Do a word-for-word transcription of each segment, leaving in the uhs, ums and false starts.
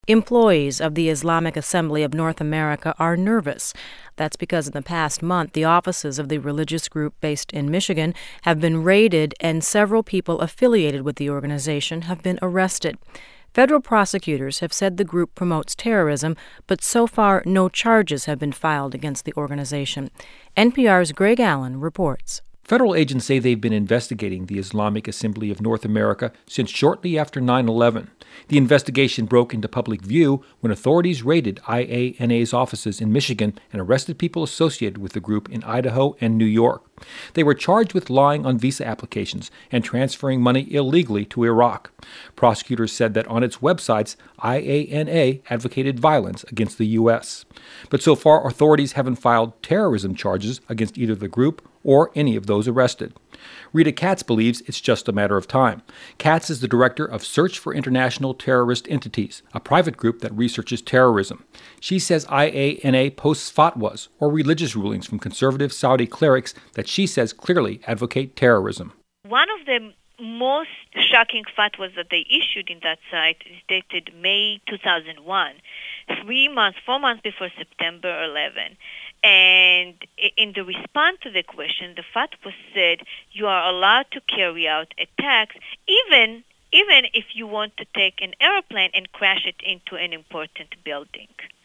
Employees of the Islamic Assembly of North America are nervous. That's because in the past month, the offices of the religious group based in Michigan have been raided and several people affiliated with the organization have been arrested. Federal prosecutors have said the group promotes terrorism, but so far no charges have been filed against the organization. N P R's Greg Allen reports. Federal agents say they've been investigating the Islamic Assembly of North America since shortly after nine eleven. The investigation broke into public view when authorities raided I A N A's offices in Michigan and arrested people associated with the group in Idaho and New York. They were charged with lying on visa applications and transferring money illegally to Iraq. Prosecutors said that on its websites, I A N A advocated violence against the U S. But so far, authorities haven't filed terrorism charges against either the group or any of those arrested. Rita Katz believes it's just a matter of time. Katz is the director of Search for International Terrorist Entities, a private group that researches terrorism. She says I A N A posts fatwas, or religious rulings from conservative Saudi clerics that she says clearly advocate terrorism. One of the most shocking fatwas that they issued in that site is dated May two thousand one, three months, four months before September eleventh. And in the response to the question, the fatwa said you are allowed to carry out attacks even even if you want to take an airplane and crash it into an important building.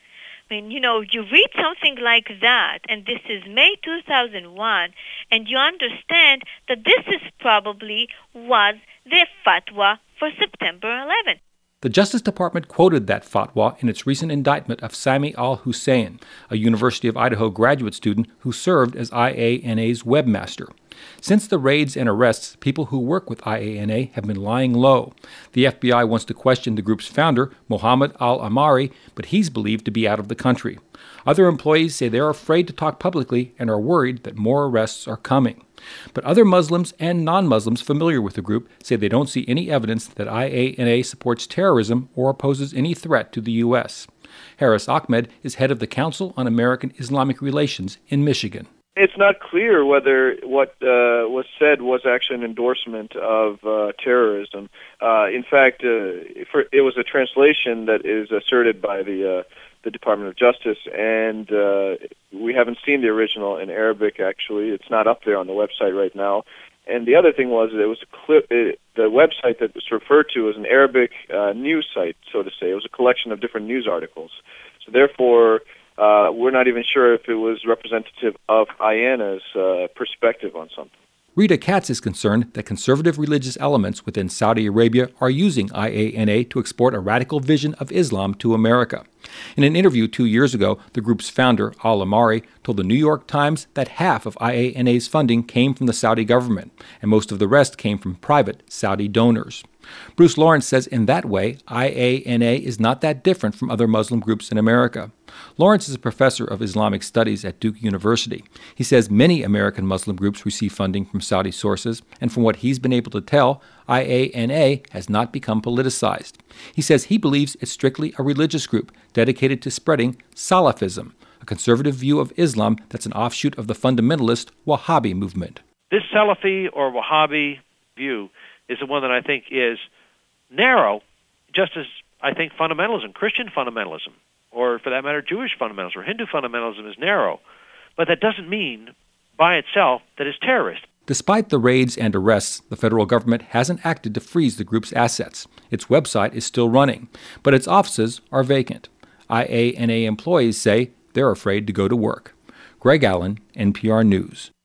I mean, you know, you read something like that, and this is May two thousand one, and you understand that this is probably was the fatwa for September eleventh. The Justice Department quoted that fatwa in its recent indictment of Sami al-Hussein, a University of Idaho graduate student who served as I A N A's webmaster. Since the raids and arrests, people who work with I A N A have been lying low. The F B I wants to question the group's founder, Mohammed al-Amari, but he's believed to be out of the country. Other employees say they're afraid to talk publicly and are worried that more arrests are coming. But other Muslims and non-Muslims familiar with the group say they don't see any evidence that I A N A supports terrorism or poses any threat to the U S. Harris Ahmed is head of the Council on American Islamic Relations in Michigan. It's not clear whether what uh, was said was actually an endorsement of uh, terrorism. Uh, in fact, uh, for, it was a translation that is asserted by the uh, the Department of Justice, and uh, we haven't seen the original in Arabic. Actually, it's not up there on the website right now. And the other thing was that it was a clip. It, the website that was referred to was an Arabic uh, news site, so to say. It was a collection of different news articles. So therefore, Uh, we're not even sure if it was representative of I A N A's uh, perspective on something. Rita Katz is concerned that conservative religious elements within Saudi Arabia are using I A N A to export a radical vision of Islam to America. In an interview two years ago, the group's founder, al-Amari, told the New York Times that half of I A N A's funding came from the Saudi government, and most of the rest came from private Saudi donors. Bruce Lawrence says in that way, I A N A is not that different from other Muslim groups in America. Lawrence is a professor of Islamic studies at Duke University. He says many American Muslim groups receive funding from Saudi sources, and from what he's been able to tell, I A N A has not become politicized. He says he believes it's strictly a religious group dedicated to spreading Salafism, a conservative view of Islam that's an offshoot of the fundamentalist Wahhabi movement. This Salafi or Wahhabi view is the one that I think is narrow, just as I think fundamentalism, Christian fundamentalism, or for that matter, Jewish fundamentalism or Hindu fundamentalism is narrow. But that doesn't mean by itself that it's terrorist. Despite the raids and arrests, the federal government hasn't acted to freeze the group's assets. Its website is still running, but its offices are vacant. I A N A employees say they're afraid to go to work. Greg Allen, N P R News.